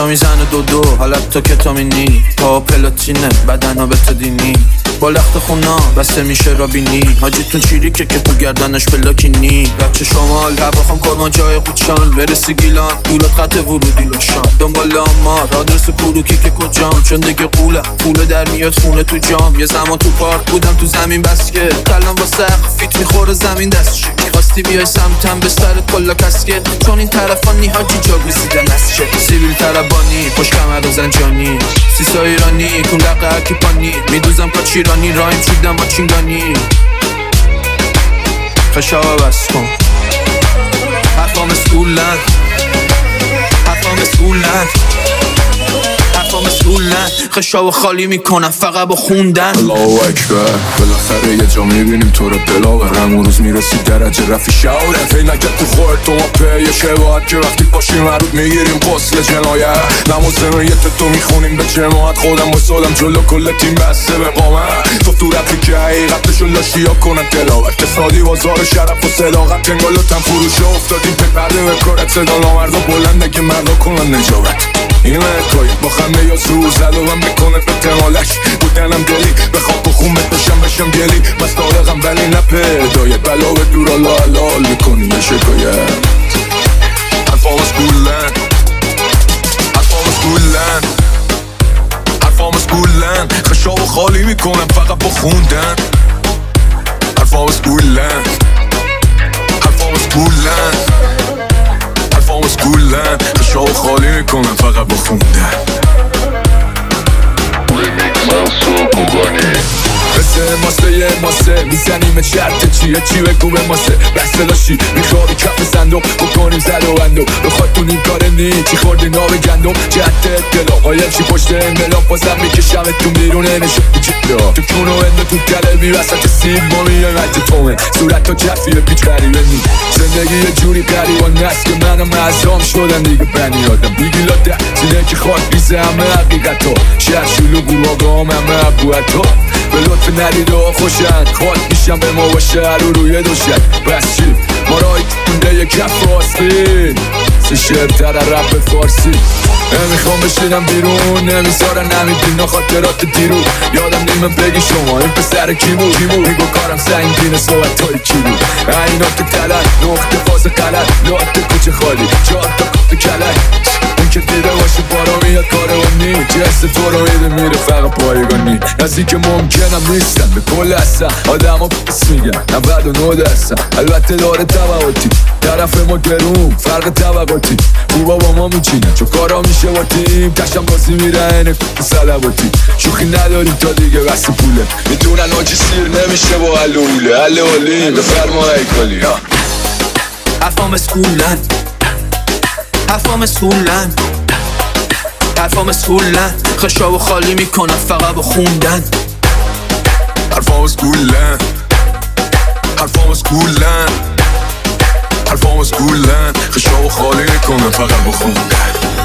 چشا میزنه دو حالت تو کتامینی، پا پلاتینه بدنا به تو دینی، با لخت خونا بسته میشه رابینی، حاجیتون چیریکه که تو گردنش پلاکینی. بچه شمال هواخم کرمان جای قوچان، برسی گیلان دولت خط ورودی لشان، دنبال آمار آدرس کروکی که کجام، چون دیگه قوله پول در میاد خونه تو جام. یه زمان تو پارک بودم تو زمین بسکه، کلم با سقف فیت میخوره زمین دستشه، میخواستی بیای سمتم به سرت کلا کسکه، چون این طرفان نیهاجی جا گوزیدن نسشه، سیبیل طربانی پشت کمر و زنجانی، سیسا ایرانی کن دقه هرکی پانی، میدوزم پا چیرانی رایم شیدم با چینگانی. خشاوه بس کن حرفام اسکولن، حرفام اسکولن، حرفام اسکولن، خشاوه خالی میکنم فقط با خوندن. الله اکبر بالاخره یه جا میبینیم تو رو دلاور، همون روز میرسی درجه رفی شعوره، فی نگه تو خورد تو ما پیه شباهت که وقتی پاشیم مرود میگیریم قسل جنایت، نماز زنایت تو میخونیم به جماعت، خودم بسادم جلو کل تیم بسته به قامت، تو رفتی که حقیقتشو لاشی ها کنن تلاوت، کسادی بازار شرف و صداقت، تنگال و تن فروش افتادیم پی پرده به کارت، صدا نامردا بلنده که مردا کنن نجابت، این لکای با خنده یا زور زد و من میکنه به تمالش، بودنم دلی بخواب بخون بشم گلی، بس دارقم ولی نپدایت، بلا به دور الله حلال میکنی یه شکایت. حرفام اسکولن، حرفام اسکولن، حرفام اسکولن، خشاب خالی میکنم فقط با خوندن. حرفام اسکولن، حرفام اسکولن، حرفام اسکولن، خشاب خالی میکنم فقط با خوندن. مثل ماسه یه ماسه میزنیم شرط چیه چی بگو به ماسه، بسته داشتی میخوابی کف صندوق بکنیم زد و اندو، بخواد تو نیم کاره نی چی خوردی ناب گندم، جهت اطلاع قایم چی پشت انقلاب، بازم میکشم تو بیرونه نشو جدا، تو کونو انده تو کلبی وسط سیب ما میایم عد تومه، صورت تا کفیه پیچ غریبه نی، زندگی یه جوری قریبان نست که منم معظام شدم دیگه بنی آدم، بیگیلا ده سینه که خاک بیزه همه حقیقت ها، شهر شلو گروه هم همه عبوت ها، به لطف ندید و خوشن خاک میشم به ما باشه رو روی دوشن، بس چی ما رای کنده یه کف آستین، سه شعرتر رپ فارسی، نمیخوام بشینم بیرون نمیذارن نمیبینا خاطرات دیرو، یادم نیمه بگی شما این پسر کی بود، میگو کارم سنگینه صحبت های کی بود، اینات تلت نقطه فاز غلط، لاته کوچه خالی جا تا کافت کلک، این که دیده باشه بارا میاد کاروانی، جست تو رو میده میره فقط پایگانی، نزدیک ممکنم نیستن به کل هستن، آدم ها پس میگن 99%، البته داره طبعاتی طرف ما گرون فرق طبقاتی، خوبا با ما میچینن چون کارا میشه با تیم، کشم بازی میره اینه سلواتی، شوخی نداریم تا دیگه بس پوله، میدونن آجی سیر نمیشه با علوله، علی بفرما ایکالی. حرفام اسکولن، حرفام اسکولن، حرفام اسکولن، خشاب خالی میکنم فقط با خوندن. حرفام اسکولن، حرفام اسکولن، حرفام اسکولن، خشاب خالی میکنم فقط با خوندن.